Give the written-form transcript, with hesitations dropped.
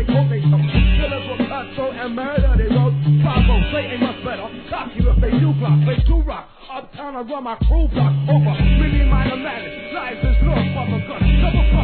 they quote, they told. Killers were cutthroat and murder, they wrote. 5-0, say ain't much better. Cocky if they do block, they do rock. Uptown I run my crew block over. Really minor matters. Life is north of a gun. Double